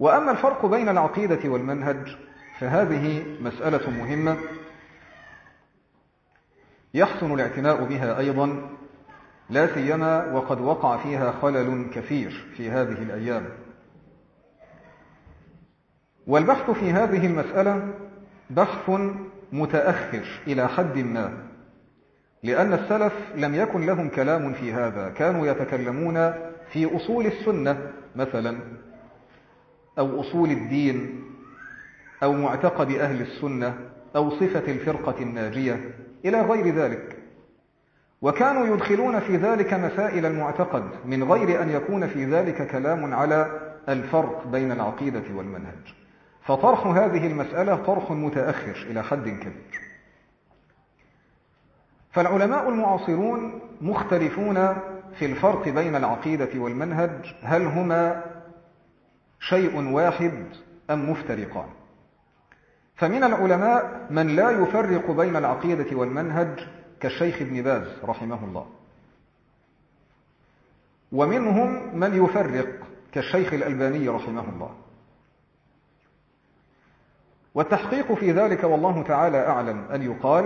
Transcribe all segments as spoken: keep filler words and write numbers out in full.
وأما الفرق بين العقيدة والمنهج فهذه مسألة مهمة يحسن الاعتناء بها أيضا، لا سيما وقد وقع فيها خلل كثير في هذه الأيام. والبحث في هذه المسألة بحث متأخر إلى حد ما، لأن السلف لم يكن لهم كلام في هذا، كانوا يتكلمون في أصول السنة مثلا، أو أصول الدين، أو معتقد أهل السنة، أو صفة الفرقة الناجية إلى غير ذلك، وكانوا يدخلون في ذلك مسائل المعتقد من غير أن يكون في ذلك كلام على الفرق بين العقيدة والمنهج. فطرح هذه المسألة طرح متأخر إلى حد كبير. فالعلماء المعاصرون مختلفون في الفرق بين العقيدة والمنهج، هل هما شيء واحد أم مفترقان؟ فمن العلماء من لا يفرق بين العقيدة والمنهج كالشيخ ابن باز رحمه الله، ومنهم من يفرق كالشيخ الألباني رحمه الله. والتحقيق في ذلك والله تعالى أعلم أن يقال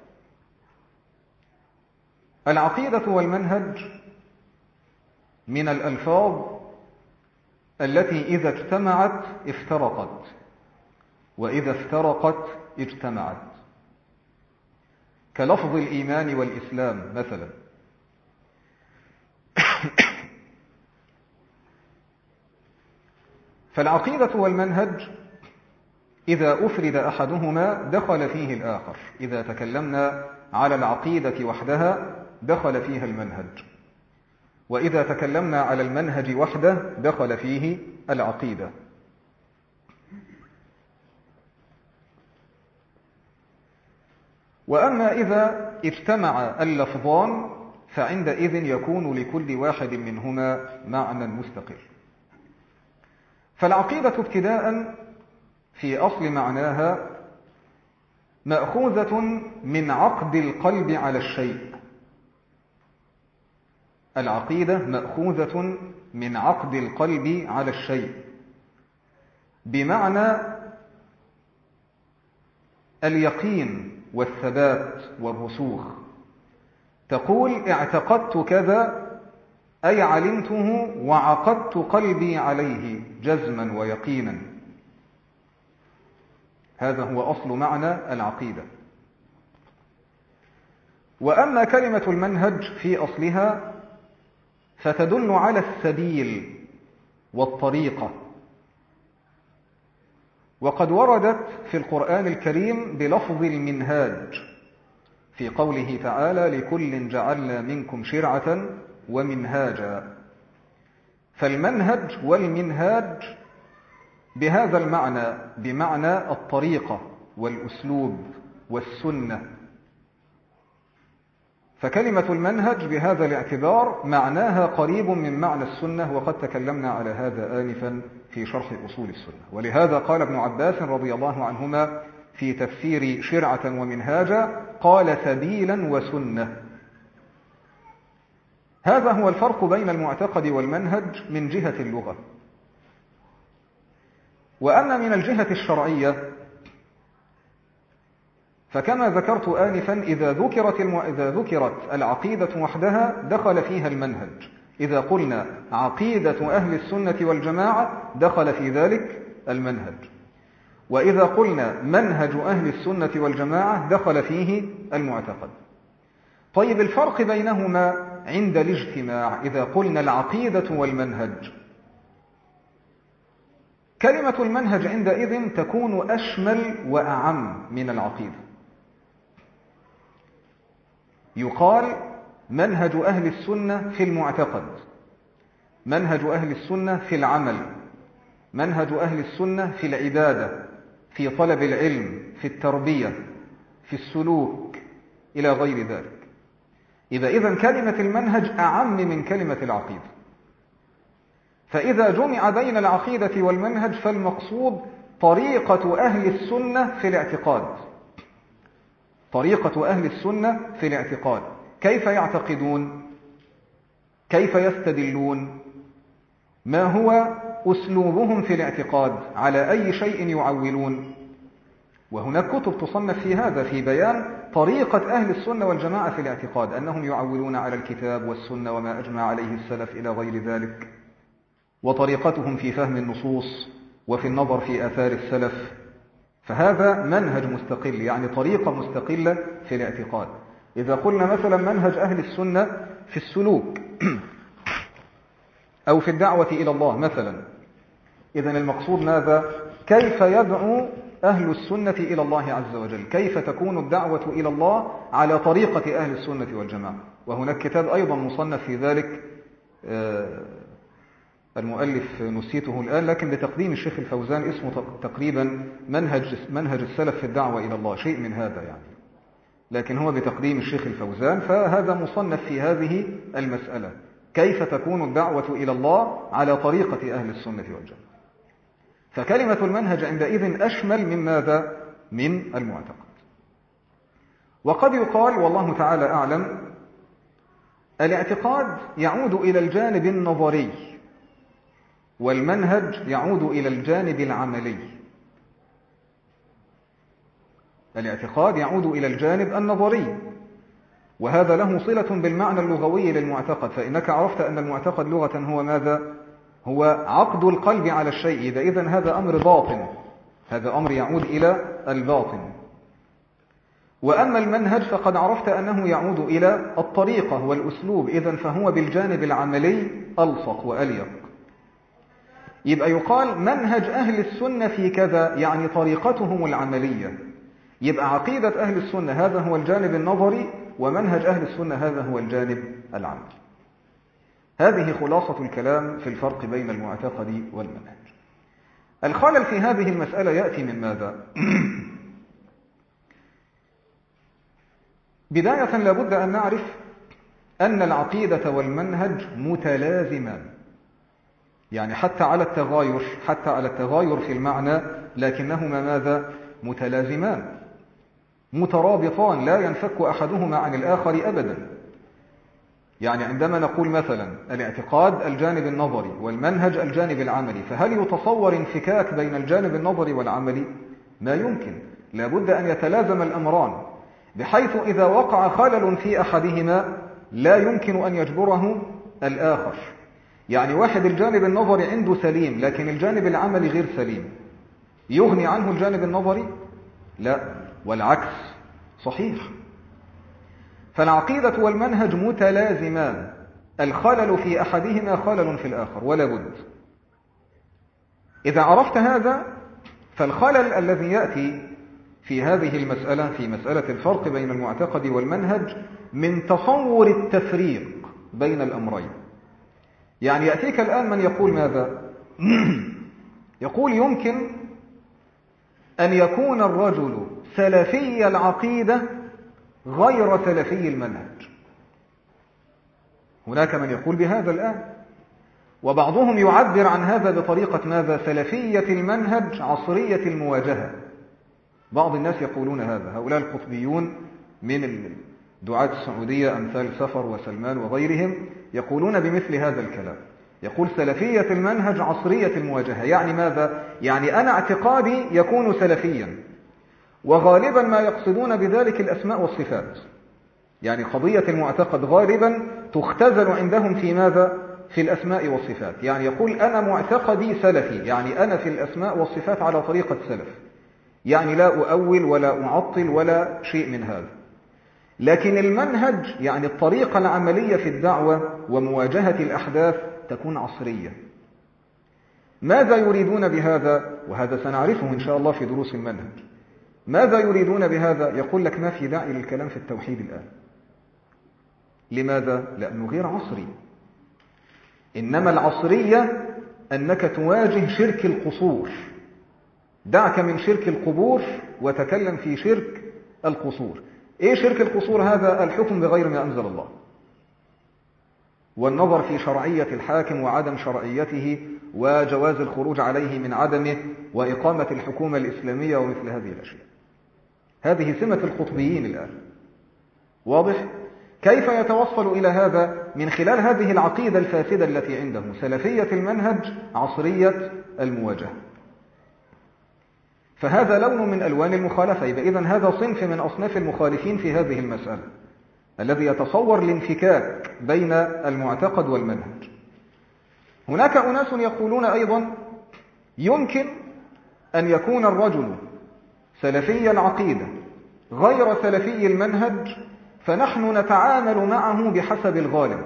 العقيدة والمنهج من الألفاظ التي إذا اجتمعت افترقت، وإذا افترقت اجتمعت، كلفظ الإيمان والإسلام مثلا. فالعقيدة والمنهج إذا أفرد أحدهما دخل فيه الآخر، إذا تكلمنا على العقيدة وحدها دخل فيها المنهج، وإذا تكلمنا على المنهج وحده دخل فيه العقيدة. وأما إذا اجتمع اللفظان فعندئذ يكون لكل واحد منهما معنى مستقل. فالعقيدة ابتداء في أصل معناها مأخوذة من عقد القلب على الشيء. العقيدة مأخوذة من عقد القلب على الشيء، بمعنى اليقين والثبات والرسوخ. تقول اعتقدت كذا أي علمته وعقدت قلبي عليه جزما ويقينا. هذا هو أصل معنى العقيدة. وأما كلمة المنهج في أصلها فتدل على السبيل والطريقة، وقد وردت في القرآن الكريم بلفظ المنهاج في قوله تعالى لكل جعلنا منكم شرعة ومنهاجا. فالمنهج والمنهاج بهذا المعنى، بمعنى الطريقة والأسلوب والسنة. فكلمة المنهج بهذا الاعتبار معناها قريب من معنى السنة، وقد تكلمنا على هذا آنفا في شرح أصول السنة. ولهذا قال ابن عباس رضي الله عنهما في تفسير شرعة ومنهاجا قال سبيلا وسنة. هذا هو الفرق بين المعتقد والمنهج من جهة اللغة. وأما من الجهة الشرعية فكما ذكرت آنفا إذا ذكرت, الم... إذا ذكرت العقيدة وحدها دخل فيها المنهج. إذا قلنا عقيدة أهل السنة والجماعة دخل في ذلك المنهج، وإذا قلنا منهج أهل السنة والجماعة دخل فيه المعتقد. طيب الفرق بينهما عند الاجتماع إذا قلنا العقيدة والمنهج، كلمة المنهج عندئذ تكون أشمل وأعم من العقيدة. يقال منهج أهل السنة في المعتقد، منهج أهل السنة في العمل، منهج أهل السنة في العبادة، في طلب العلم، في التربية، في السلوك، إلى غير ذلك. إذا إذن كلمة المنهج أعم من كلمة العقيدة. فإذا جمع بين العقيدة والمنهج فالمقصود طريقة أهل السنة في الاعتقاد، طريقة أهل السنة في الاعتقاد، كيف يعتقدون، كيف يستدلون، ما هو أسلوبهم في الاعتقاد، على أي شيء يعولون. وهناك كتب تصنف في هذا، في بيان طريقة أهل السنة والجماعة في الاعتقاد، أنهم يعولون على الكتاب والسنة وما أجمع عليه السلف إلى غير ذلك، وطريقتهم في فهم النصوص وفي النظر في آثار السلف. فهذا منهج مستقل، يعني طريقة مستقلة في الاعتقاد. إذا قلنا مثلا منهج أهل السنة في السلوك أو في الدعوة إلى الله مثلا، إذن المقصود ماذا؟ كيف يدعو أهل السنة إلى الله عز وجل، كيف تكون الدعوة إلى الله على طريقة أهل السنة والجماعة. وهناك كتاب أيضا مصنف في ذلك، المؤلف نسيته الآن، لكن بتقديم الشيخ الفوزان، اسمه تقريبا منهج, منهج السلف في الدعوة إلى الله، شيء من هذا يعني، لكن هو بتقديم الشيخ الفوزان. فهذا مصنف في هذه المسألة، كيف تكون الدعوة إلى الله على طريقة أهل السنة والجماعة. فكلمة المنهج عندئذ أشمل من ماذا؟ من المعتقد. وقد يقال والله تعالى أعلم الاعتقاد يعود إلى الجانب النظري، والمنهج يعود إلى الجانب العملي. الاعتقاد يعود إلى الجانب النظري، وهذا له صلة بالمعنى اللغوي للمعتقد، فإنك عرفت أن المعتقد لغة هو ماذا؟ هو عقد القلب على الشيء. إذا إذن هذا أمر باطن، هذا أمر يعود إلى الباطن. وأما المنهج فقد عرفت أنه يعود إلى الطريقة والأسلوب، إذن فهو بالجانب العملي ألصق وأليق. يبقى يقال منهج أهل السنة في كذا، يعني طريقتهم العملية. يبقى عقيدة أهل السنة هذا هو الجانب النظري، ومنهج أهل السنة هذا هو الجانب العملي. هذه خلاصة الكلام في الفرق بين المعتقد والمنهج. الخلل في هذه المسألة يأتي من ماذا؟ بداية لابد أن نعرف أن العقيدة والمنهج متلازمان، يعني حتى على التغاير حتى على التغاير في المعنى، لكنهما ماذا؟ متلازمان مترابطان، لا ينفك أحدهما عن الآخر أبدا. يعني عندما نقول مثلا الاعتقاد الجانب النظري والمنهج الجانب العملي، فهل يتصور انفكاك بين الجانب النظري والعملي؟ ما يمكن، لابد أن يتلازم الأمران، بحيث إذا وقع خلل في أحدهما لا يمكن أن يجبره الآخر. يعني واحد الجانب النظري عنده سليم، لكن الجانب العملي غير سليم، يغني عنه الجانب النظري؟ لا، والعكس صحيح. فالعقيدة والمنهج متلازمان، الخلل في أحدهما خلل في الآخر ولا بد. إذا عرفت هذا، فالخلل الذي يأتي في هذه المسألة، في مسألة الفرق بين المعتقد والمنهج، من تصور التفريق بين الأمرين. يعني يأتيك الآن من يقول ماذا؟ يقول يمكن أن يكون الرجل سلفي العقيدة غير سلفي المنهج. هناك من يقول بهذا الآن، وبعضهم يعبر عن هذا بطريقة ماذا؟ سلفية المنهج عصرية المواجهة. بعض الناس يقولون هذا، هؤلاء القطبيون من دعاة السعودية أمثال سفر وسلمان وغيرهم يقولون بمثل هذا الكلام. يقول سلفية المنهج عصرية المواجهة، يعني ماذا؟ يعني أنا اعتقادي يكون سلفيا، وغالبا ما يقصدون بذلك الأسماء والصفات. يعني قضية المعتقد غالبا تختزل عندهم في ماذا؟ في الأسماء والصفات. يعني يقول أنا معتقدي سلفي، يعني أنا في الأسماء والصفات على طريقة سلف، يعني لا أؤول ولا أعطل ولا شيء من هذا. لكن المنهج يعني الطريقة العملية في الدعوة ومواجهة الأحداث تكون عصرية. ماذا يريدون بهذا؟ وهذا سنعرفه إن شاء الله في دروس المنهج. ماذا يريدون بهذا؟ يقول لك ما في داعي للكلام في التوحيد الآن. لماذا؟ لأنه غير عصري. إنما العصرية أنك تواجه شرك القصور. دعك من شرك القبور وتكلم في شرك القصور. إيه شرك القصور هذا؟ الحكم بغير ما أنزل الله، والنظر في شرعية الحاكم وعدم شرعيته، وجواز الخروج عليه من عدمه، وإقامة الحكومة الإسلامية ومثل هذه الأشياء. هذه سمة القطبيين الآن، واضح؟ كيف يتوصل إلى هذا؟ من خلال هذه العقيدة الفاسدة التي عنده، سلفية المنهج عصرية المواجهة. فهذا لون من ألوان المخالفة. يبقى إذن هذا صنف من أصناف المخالفين في هذه المسألة، الذي يتصور الانفكاك بين المعتقد والمنهج. هناك أناس يقولون أيضا يمكن أن يكون الرجل سلفي العقيدة غير سلفي المنهج، فنحن نتعامل معه بحسب الغالب.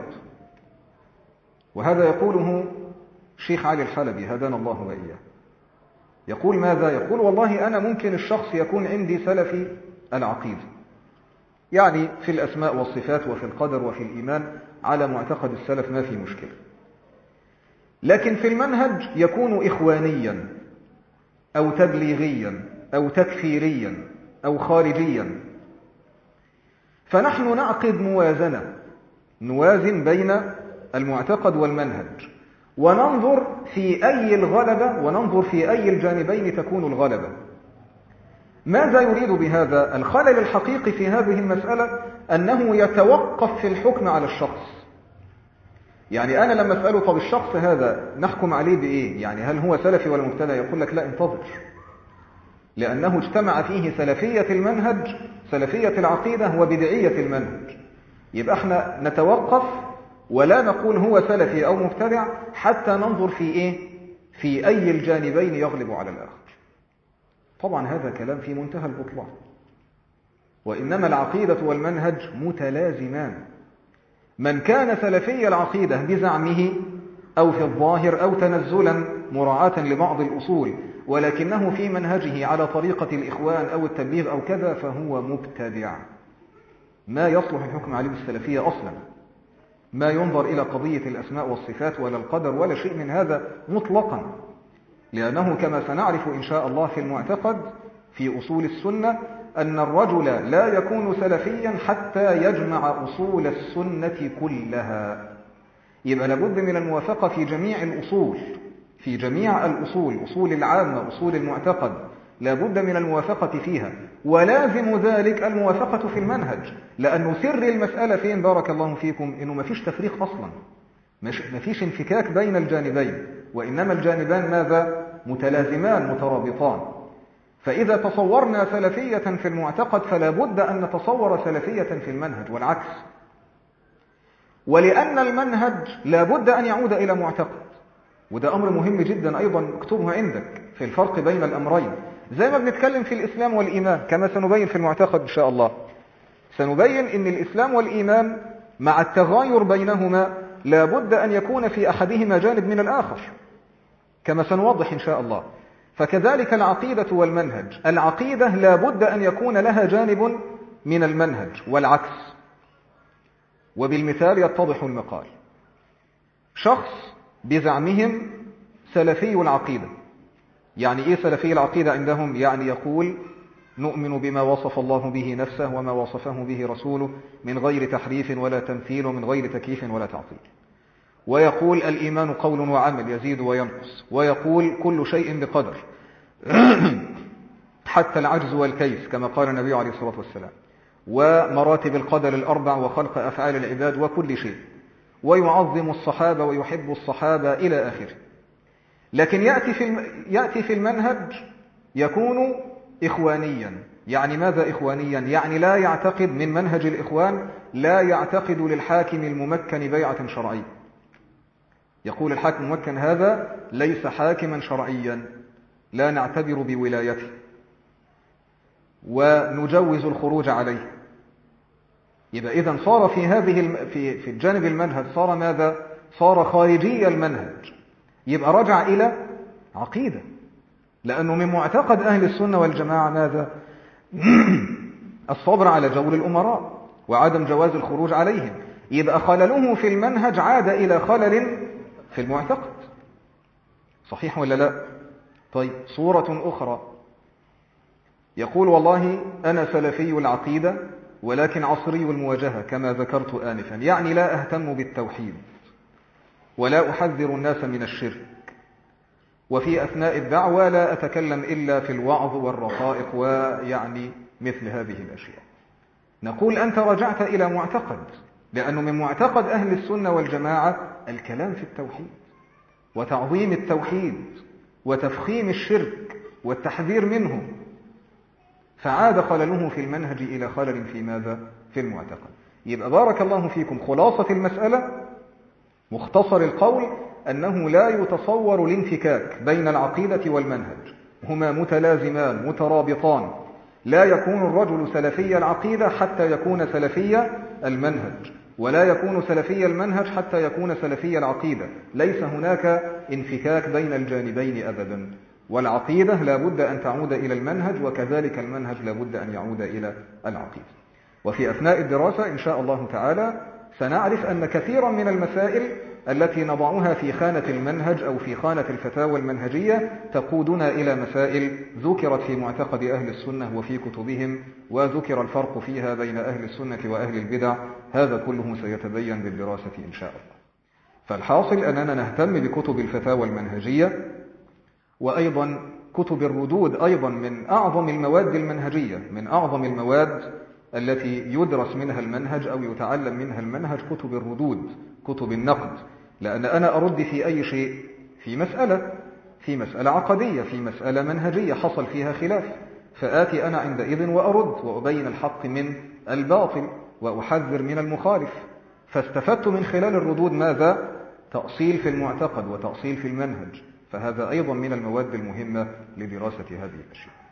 وهذا يقوله الشيخ علي الحلبي هدانا الله وإياه. يقول ماذا؟ يقول والله أنا ممكن الشخص يكون عندي سلفي العقيدة، يعني في الأسماء والصفات وفي القدر وفي الإيمان على معتقد السلف ما في مشكلة، لكن في المنهج يكون إخوانيا أو تبليغيا أو تكفيريا أو خارجيا. فنحن نعقد موازنة، نوازن بين المعتقد والمنهج، وننظر في أي الغلبة، وننظر في أي الجانبين تكون الغلبة. ماذا يريد بهذا؟ الخلل الحقيقي في هذه المسألة أنه يتوقف في الحكم على الشخص. يعني أنا لما أسأله طب الشخص هذا نحكم عليه بإيه؟ يعني هل هو سلفي ولا مبتدع؟ يقول لك لا، انتظر، لأنه اجتمع فيه سلفية المنهج، سلفية العقيدة، وبدعية المنهج. يبقى احنا نتوقف ولا نقول هو سلفي أو مبتدع حتى ننظر في إيه؟ في أي الجانبين يغلب على الآخر. طبعا هذا كلام في منتهى البطلان، وإنما العقيدة والمنهج متلازمان. من كان سلفي العقيدة بزعمه أو في الظاهر أو تنزلا مراعاة لبعض الأصول، ولكنه في منهجه على طريقة الإخوان أو التبليغ أو كذا، فهو مبتدع، ما يصلح الحكم عليه بالسلفية أصلا. ما ينظر إلى قضية الأسماء والصفات ولا القدر ولا شيء من هذا مطلقا، لأنه كما سنعرف إن شاء الله في المعتقد في أصول السنة أن الرجل لا يكون سلفيا حتى يجمع أصول السنة كلها. يبقى لابد من الموافقة في جميع الأصول، في جميع الأصول، أصول العامة، أصول المعتقد، لابد من الموافقة فيها، ولازم ذلك الموافقة في المنهج، لأنه سر المسألة فين بارك الله فيكم؟ إنه ما فيش تفريق أصلا، ما فيش انفكاك بين الجانبين، وإنما الجانبان ماذا؟ متلازمان مترابطان. فإذا تصورنا سلفية في المعتقد فلا بد أن نتصور سلفية في المنهج والعكس. ولأن المنهج لا بد أن يعود إلى معتقد، وده أمر مهم جدا أيضا اكتبه عندك في الفرق بين الأمرين. زي ما بنتكلم في الإسلام والإيمان كما سنبين في المعتقد إن شاء الله، سنبين أن الإسلام والإيمان مع التغاير بينهما لا بد أن يكون في أحدهما جانب من الآخر كما سنوضح إن شاء الله. فكذلك العقيدة والمنهج، العقيدة لا بد أن يكون لها جانب من المنهج والعكس. وبالمثال يتضح المقال. شخص بزعمهم سلفي العقيدة، يعني إيه سلفي العقيدة عندهم؟ يعني يقول نؤمن بما وصف الله به نفسه وما وصفه به رسوله من غير تحريف ولا تمثيل ومن غير تكييف ولا تعطيل، ويقول الإيمان قول وعمل يزيد وينقص، ويقول كل شيء بقدر حتى العجز والكيس كما قال النبي عليه الصلاة والسلام، ومراتب القدر الأربع وخلق أفعال العباد وكل شيء، ويعظم الصحابة ويحب الصحابة إلى آخره. لكن يأتي في يأتي في المنهج يكون إخوانيا. يعني ماذا إخوانيا؟ يعني لا يعتقد من منهج الإخوان، لا يعتقد للحاكم الممكن بيعة شرعية. يقول الحاكم الممكن هذا ليس حاكما شرعيا، لا نعتبر بولايته ونجوز الخروج عليه. يبقى إذن صار في هذه الم... في في الجانب المنهج صار ماذا؟ صار خارجي المنهج، يبقى رجع إلى عقيدة، لأنه من معتقد أهل السنة والجماعة ماذا؟ الصبر على جور الأمراء وعدم جواز الخروج عليهم. يبقى خلله في المنهج عاد إلى خلل في المعتقد. صحيح ولا لا؟ طيب صورة أخرى، يقول والله أنا سلفي العقيدة ولكن عصري المواجهة كما ذكرت آنفا، يعني لا أهتم بالتوحيد ولا أحذر الناس من الشرك، وفي أثناء الدعوة لا أتكلم إلا في الوعظ والرقائق ويعني مثل هذه الأشياء. نقول أنت رجعت إلى معتقد لأنه من معتقد أهل السنة والجماعة الكلام في التوحيد وتعظيم التوحيد وتفخيم الشرك والتحذير منه، فعاد خلله في المنهج إلى خلل في ماذا؟ في المعتقد. يبقى بارك الله فيكم، خلاصة المسألة مختصر القول أنه لا يتصور الانفكاك بين العقيدة والمنهج، هما متلازمان مترابطان. لا يكون الرجل سلفي العقيدة حتى يكون سلفي المنهج، ولا يكون سلفي المنهج حتى يكون سلفي العقيدة. ليس هناك انفكاك بين الجانبين أبدا، والعقيدة لا بد أن تعود إلى المنهج، وكذلك المنهج لا بد أن يعود إلى العقيدة. وفي أثناء الدراسة إن شاء الله تعالى سنعرف أن كثيرا من المسائل التي نضعها في خانة المنهج أو في خانة الفتاوى المنهجية تقودنا إلى مسائل ذكرت في معتقد أهل السنة وفي كتبهم، وذكر الفرق فيها بين أهل السنة وأهل البدع. هذا كله سيتبين بالدراسة إن شاء الله. فالحاصل أننا نهتم بكتب الفتاوى المنهجية، وأيضا كتب الردود أيضا من أعظم المواد المنهجية، من أعظم المواد التي يدرس منها المنهج أو يتعلم منها المنهج كتب الردود، كتب النقد. لأن أنا أرد في أي شيء، في مسألة في مسألة عقدية، في مسألة منهجية حصل فيها خلاف، فآتي أنا عندئذ وأرد وأبين الحق من الباطل وأحذر من المخالف. فاستفدت من خلال الردود ماذا؟ تأصيل في المعتقد وتأصيل في المنهج. فهذا أيضا من المواد المهمة لدراسة هذه الأشياء.